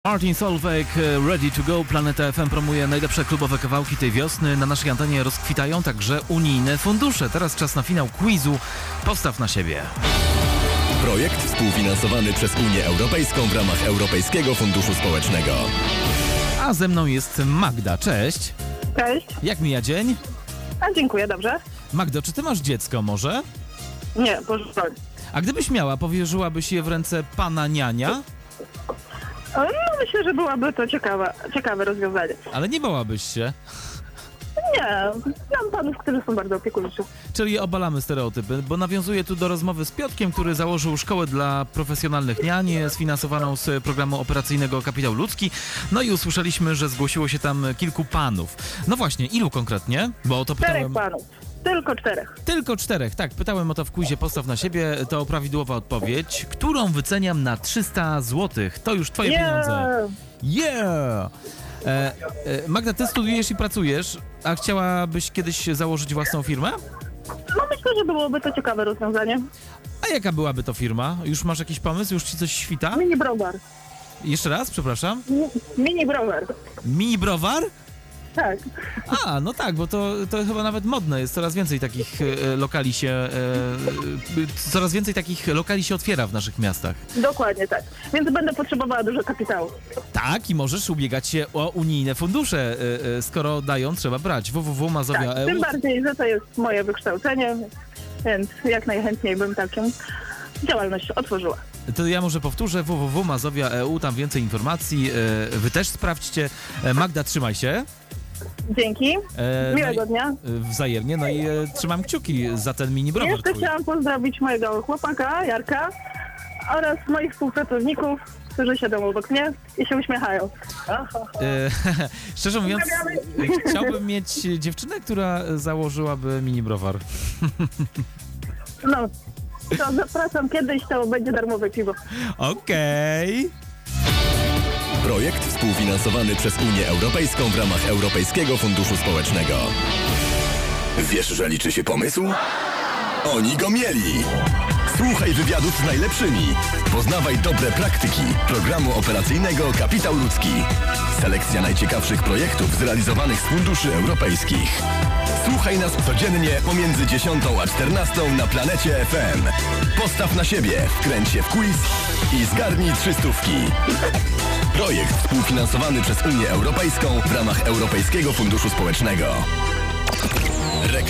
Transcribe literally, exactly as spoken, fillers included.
Martin Solveig, Ready to Go. Planeta F M promuje najlepsze klubowe kawałki tej wiosny. Na naszej antenie rozkwitają także unijne fundusze. Teraz czas na finał quizu Postaw na siebie. Projekt współfinansowany przez Unię Europejską w ramach Europejskiego Funduszu Społecznego. A ze mną jest Magda. Cześć. Cześć. Jak mija dzień? A dziękuję, dobrze. Magdo, czy ty masz dziecko może? Nie, porzucam. A gdybyś miała, powierzyłabyś je w ręce pana niania? No myślę, że byłaby to ciekawe, ciekawe rozwiązanie. Ale nie bałabyś się. Nie, znam panów, którzy są bardzo opiekuńczy. Czyli obalamy stereotypy, bo nawiązuję tu do rozmowy z Piotkiem, który założył szkołę dla profesjonalnych niań, sfinansowaną z programu operacyjnego Kapitał Ludzki. No i usłyszeliśmy, że zgłosiło się tam kilku panów. No właśnie, ilu konkretnie? Bo o to Czterech pytałem... panów. Tylko czterech. Tylko czterech, tak. Pytałem o to w quizie Postaw na siebie. To prawidłowa odpowiedź, którą wyceniam na trzysta złotych. To już twoje Yeah. pieniądze. Yeah! E, e, Magda, ty studiujesz i pracujesz, a chciałabyś kiedyś założyć własną firmę? No myślę, że byłoby to ciekawe rozwiązanie. A jaka byłaby to firma? Już masz jakiś pomysł? Już ci coś świta? Mini browar. Jeszcze raz, przepraszam. Mini browar. Mini browar? Tak. A, no tak, bo to, to chyba nawet modne jest. Coraz więcej takich e, lokali się... E, e, coraz więcej takich lokali się otwiera w naszych miastach. Dokładnie tak. Więc będę potrzebowała dużo kapitału. Tak, i możesz ubiegać się o unijne fundusze. E, e, skoro dają, trzeba brać. www Mazowia Tak, kropka e u. tym bardziej, że to jest moje wykształcenie, więc jak najchętniej bym taką działalność otworzyła. To ja może powtórzę, www Mazowia kropka e u, tam więcej informacji. E, wy też sprawdźcie. E, Magda, trzymaj się. Dzięki. E, Miłego no i, dnia. e, wzajemnie, no i e, trzymam kciuki za ten mini browar Jeszcze twój. chciałam pozdrowić mojego chłopaka, Jarka, oraz moich współpracowników, którzy siedzą obok mnie i się uśmiechają. E, szczerze mówiąc, e, chciałbym mieć dziewczynę, która założyłaby mini browar. No, to zapraszam kiedyś, to będzie darmowe piwo. Okej. Projekt współfinansowany przez Unię Europejską w ramach Europejskiego Funduszu Społecznego. Wiesz, że liczy się pomysł? Oni go mieli! Słuchaj wywiadów z najlepszymi. Poznawaj dobre praktyki programu operacyjnego Kapitał Ludzki. Selekcja najciekawszych projektów zrealizowanych z funduszy europejskich. Słuchaj nas codziennie pomiędzy dziesiątą a czternastą na Planecie F M. Postaw na siebie, wkręć się w quiz i zgarnij trzystówki. Projekt współfinansowany przez Unię Europejską w ramach Europejskiego Funduszu Społecznego.